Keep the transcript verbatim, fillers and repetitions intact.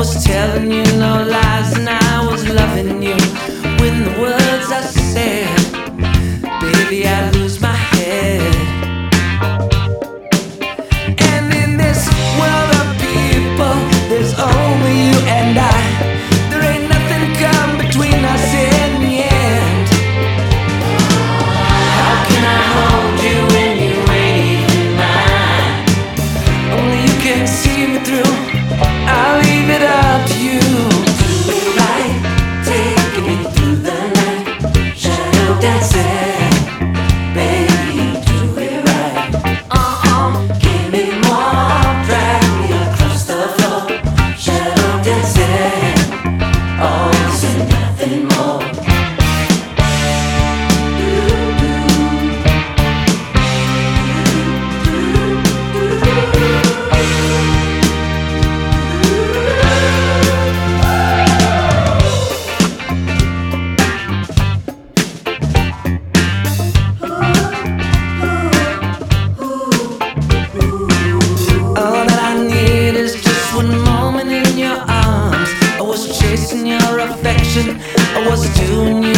was telling you no lies, and I was loving you when the words I said, baby, I lose my head. And in this world of people, there's only you and I. There ain't nothing come between us in the end. How can I hold you when you ain't even mine? Only you can see me through. I'll leave it up to you. Do it right, taking me through the night, shadow dancing, baby, do it right. Uh-uh, give me more, drag me across the floor, shadow dancing, all this and nothing more. One moment in your arms, I was chasing your affection, I was doing you